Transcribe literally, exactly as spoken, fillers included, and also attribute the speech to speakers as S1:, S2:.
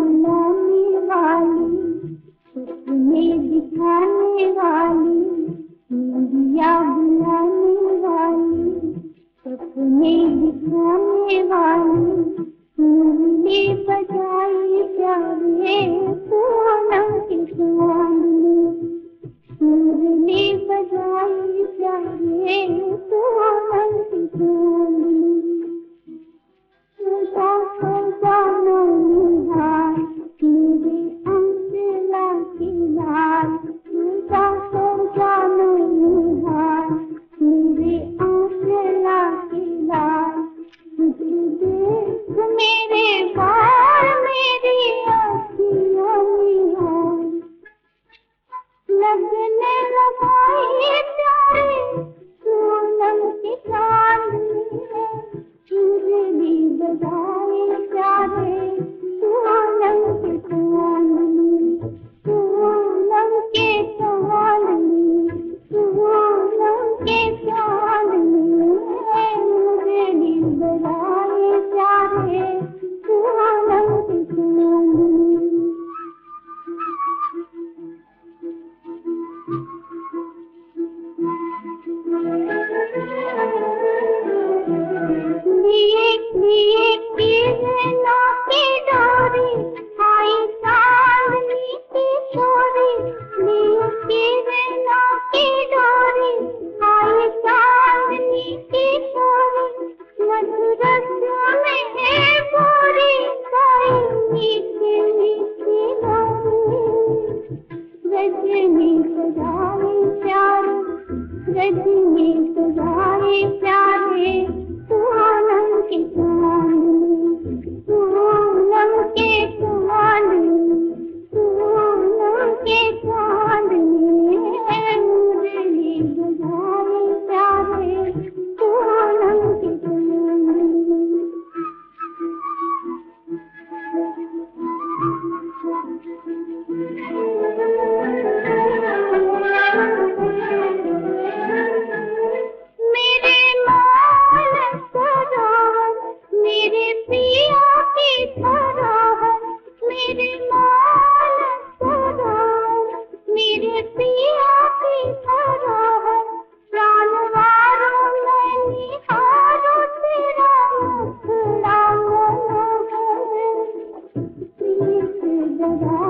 S1: बुलाने वाली, सपने दिखाने वाली, निंदिया बुलाने वाली, सपने दिखाने वाली, मुरली बजाई प्यारे पूनम की चांदनी, मुरली बजाई प्यारे पूनम की चांदनी। सदा सदा नैहार मेरे अंचला की लाल, सदा सदा नैहार मेरे अंचला की लाल, तुझे देख मेरे बाल मेरी आँखियों निहार, लगने लगाई प्यारे पूनम की चांदनी है, मुरली बजाए प्यारे पूनम की चांदनी, पूनम के चांदनी, पूनम के चांदनी है, मुरली बजाए प्यारे पूनम की चांदनी। लिए लिए किरणों की डोरी आई चांदनी की छोरी, लिए किरणों की डोरी आई चांदनी की छोरी, मधुरस में है बोरी गाई मीठी मीठी लोरी, रजनी सजाए प्यारे, रजनी सजाए प्यारे पूनम की चांदनी, पूनम के चांदनी, पूनम के चांदनी है, मुरली बजाए प्यारे पूनम की चांदनी। मेरे माल सरोवर मेरे पिया की धरोहर, मेरे माल सरोवर मेरे पिया की धरोहर, प्राणवारों मैं निहारूं तेरा मुखड़ा मनोहर, प्रीत जगा